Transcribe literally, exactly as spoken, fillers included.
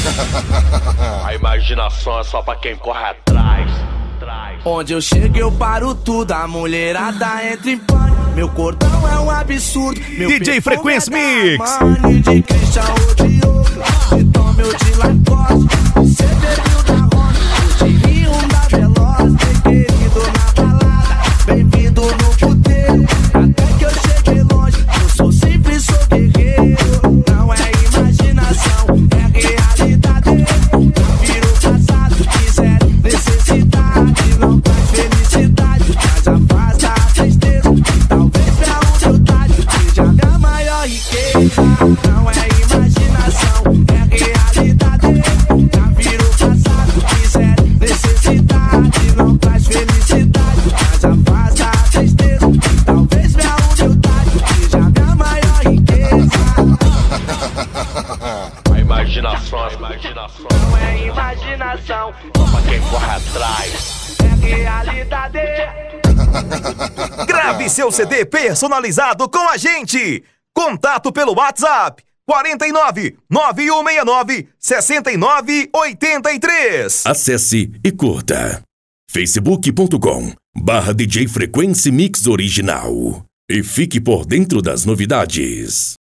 A imaginação é só pra quem corre atrás. Onde eu chego eu paro tudo, a mulherada entra em pânico. Meu cordão é um absurdo. Meu D J Frequência Mix. Mano, de Christian ou de outro. De Tom ou de Lacoste. Cê bebeu da roda, eu te ri um da veloz. Ter querido na balada, bem-vindo no puteiro. Até que eu cheguei longe, eu sou simples, sou guerreiro. Não é imaginação, é realidade. Vira o passado, quiser necessidade. Não traz felicidade, mas afasta a tristeza. Talvez minha humildade seja minha maior riqueza. Não é imaginação, é realidade. Já vira o passado, quiser necessidade. Não traz felicidade, mas afasta a tristeza. Talvez minha humildade seja minha maior riqueza. A imaginação, a imaginação Não é imaginação, só pra quem corre atrás. é realidade. Grave seu C D personalizado com a gente. Contato pelo WhatsApp quarenta e nove, nove um seis nove, sessenta e nove oitenta e três. Acesse e curta facebook ponto com barra D J Frequência Mix Original e fique por dentro das novidades.